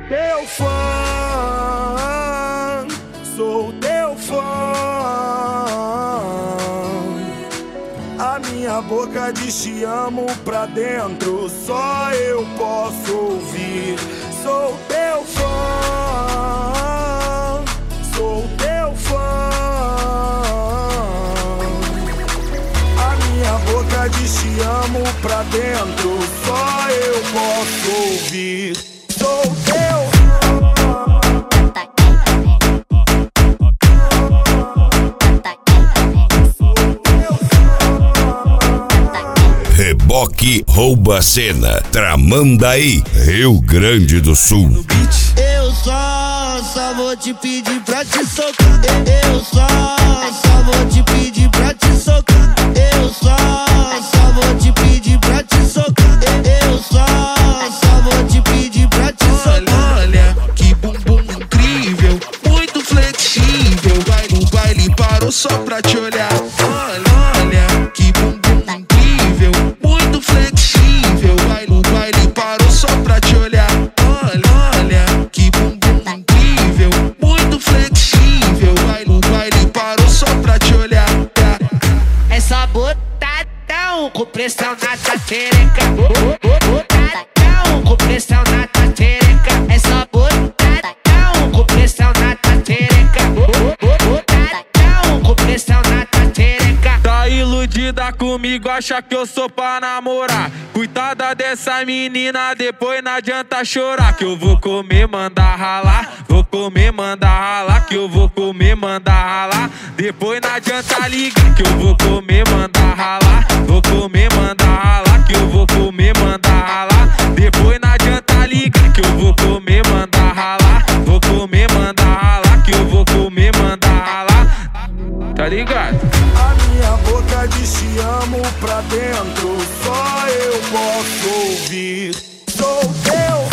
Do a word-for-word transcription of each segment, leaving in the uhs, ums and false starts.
teu fã, sou teu fã. A minha boca diz te amo pra dentro, só eu posso ouvir. Sou teu fã, sou teu fã. A minha boca diz te amo pra dentro, só eu posso ouvir. Sou teu Reboque rouba a cena, Tramandaí, Rio Grande do Sul. Eu só, só vou te pedir pra te socar. Eu só, só vou te pedir pra te socar. Eu só, só vou te pedir pra te socar. Eu só, só vou te pedir pra te socar. Olha, que bumbum incrível, muito flexível. Vai no baile, parou só pra te olhar. Olha, olha, que bumbum incrível, muito flexível. Vai no baile, parou só pra te olhar. Olha, olha, que bumbum incrível, muito flexível. Vai no baile, parou só pra te olhar. É só botadão com pressão na tua xereca. Botadão com pressão na tua xereca. É só botadão com pressão na tua xereca. Botadão com pressão na tua xereca. Tá iludida comigo, acha que eu sou pra namorar. Cuidada dessa menina, depois não adianta chorar. Que eu vou comer, mandar ralar. Vou comer, mandar ralar. Que eu vou comer, mandar ralar. Depois não adianta ligar. Que eu vou comer, mandar ralar. Vou comer, mandar ralar. Que eu vou comer, mandar ralar. Depois não adianta ligar. Que eu vou comer, mandar ralar. Vou comer, mandar ralar. Que eu vou comer, mandar ralar. Tá ligado? A minha boca diz te amo pra dentro, só eu posso ouvir. Sou teu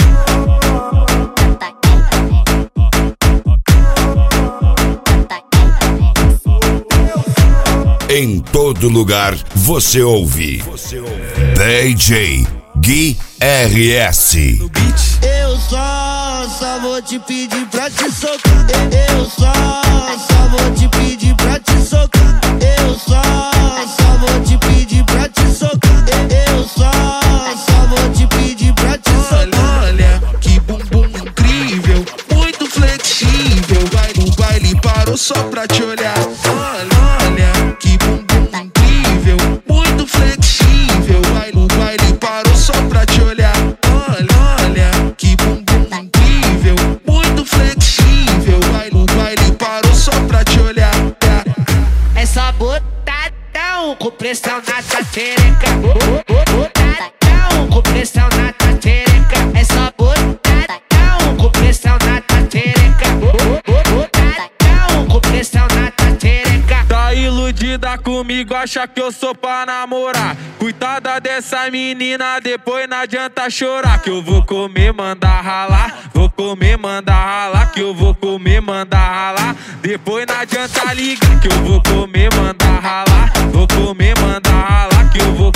Em todo lugar você ouve. D J Gui R S. Eu só, só vou te pedir pra te socar. Eu só, só vou te pedir pra te socar. Eu só, só vou te pedir pra te socar. Eu só, só vou te pedir pra te socar. Olha, que bumbum incrível, muito flexível. Vai no baile, parou só pra te olhar. Olha, olha, que bumbum incrível, muito flexível. Vai no baile, parou só pra te olhar. Olha, olha, que bumbum incrível, muito flexível. Vai no baile, parou só pra te olhar. É só botadão com pressão na tua xereca. Botadão com pressão na tua xereca. É só botadão com pressão na tua xereca. Botadão com pressão na tua xereca. Tá iludida comigo, acha que eu sou pra namorar. Cuidada dessa menina, depois não adianta chorar. Que eu vou comer, mandar ralar. Vou comer, mandar ralar. Que eu vou comer, mandar ralar. Depois não adianta ligar. Que eu vou comer, mandar ralar. Vou comer, mandar ralar. Que eu vou